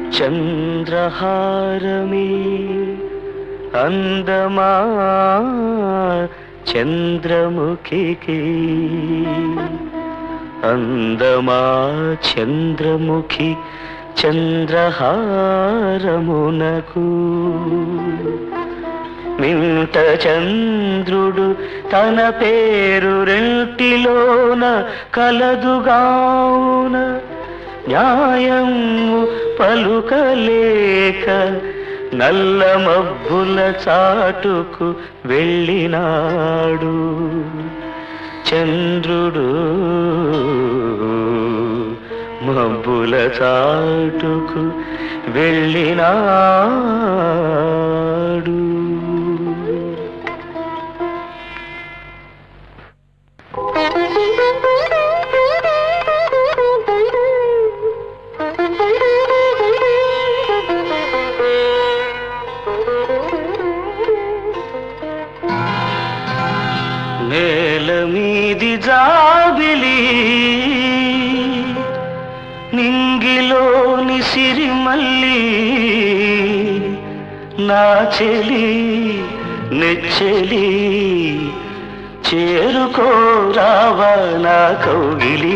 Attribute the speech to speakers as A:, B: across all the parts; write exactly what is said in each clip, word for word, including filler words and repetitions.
A: చంద్రహారమే అందమా చంద్రముఖికి అందమా చంద్రముఖి చంద్రహారమునకు మింట చంద్రుడు తన పేరు రెంటిలోన కలదుగావున న్యాయము పలుకలేక నల్ల మబ్బుల చాటుకు వెళ్ళినాడు చంద్రుడు మబ్బుల చాటుకు వెళ్ళినాడు. నేల మీది జాబిలి నింగిలోని సిరిమల్లి నా చెలి నెచ్చెలి చేరుకోరావా నా కౌగిలి.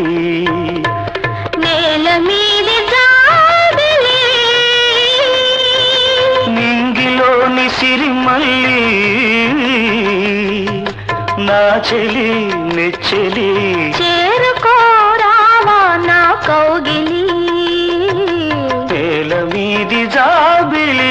B: నేల మీది జాబిలి
A: నింగిలోని సిరిమల్లి నా చెలి నెచ్చెలి
B: చేరుకోరావా నా కౌగిలి.
A: నేల మీది జాబిలి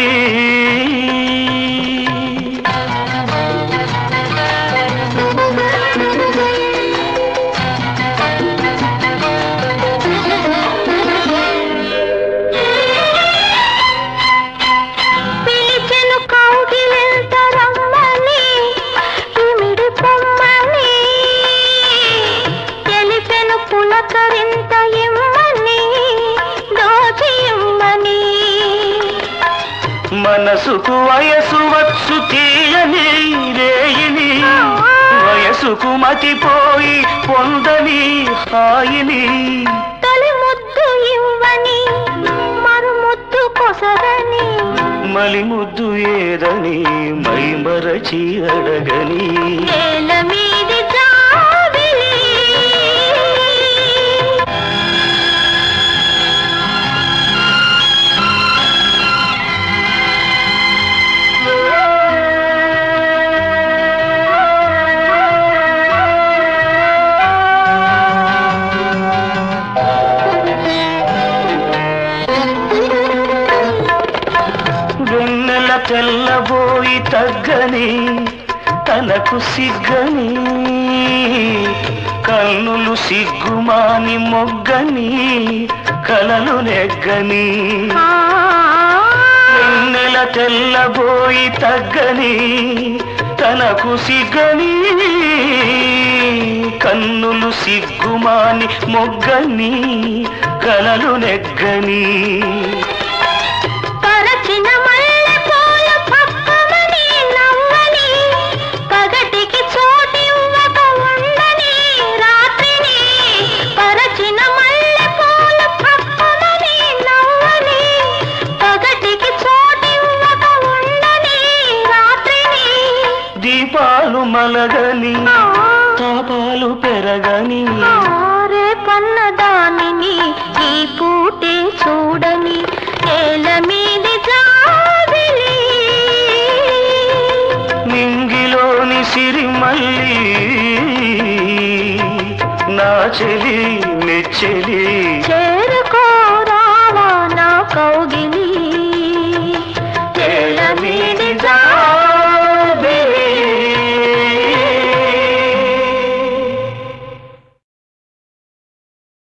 A: మనసుకు వయసు వచ్చు తీయని రేయిని వయసుకు మతిపోయి పొందని హాయిని
B: తొలి ముద్దు ఇవ్వని మరు ముద్దు కొసరని
A: మలి ముద్దు ఏదని మై మరచి అడగని.
B: నేల మీది జాబిలి
A: వెన్నెల తెల్లబోయి తగ్గని తనకు సిగ్గని కన్నులు సిగ్గుమాని మొగ్గని కలలు నెగ్గని. వెన్నెల తెల్లబోయి తగ్గని తనకు సిగ్గని కన్నులు సిగ్గుమాని మొగ్గని కలలు నెగ్గని.
B: పరచిన మల్లె పూల పక్కమని నవ్వని పగటికి చోటివ్వక ఉండని రాత్రిని. పరచిన మల్లె పూల పక్కమని నవ్వని పగటికి చోటివ్వక ఉండని రాత్రిని.
A: దీపాలు మలగని తాపాలు పెరగని
B: రేపన్న దానిని ఈ పూటే చూడని. నేల మీది జాబిలి
A: నింగిలోని సిరిమల్లి నా చెలి నెచ్చెలి